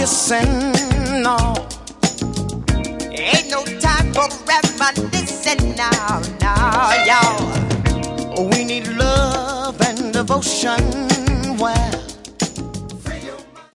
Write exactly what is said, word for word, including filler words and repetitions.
kissing, no. Ain't no time for reminiscing now, now, y'all. We need love and devotion. Well,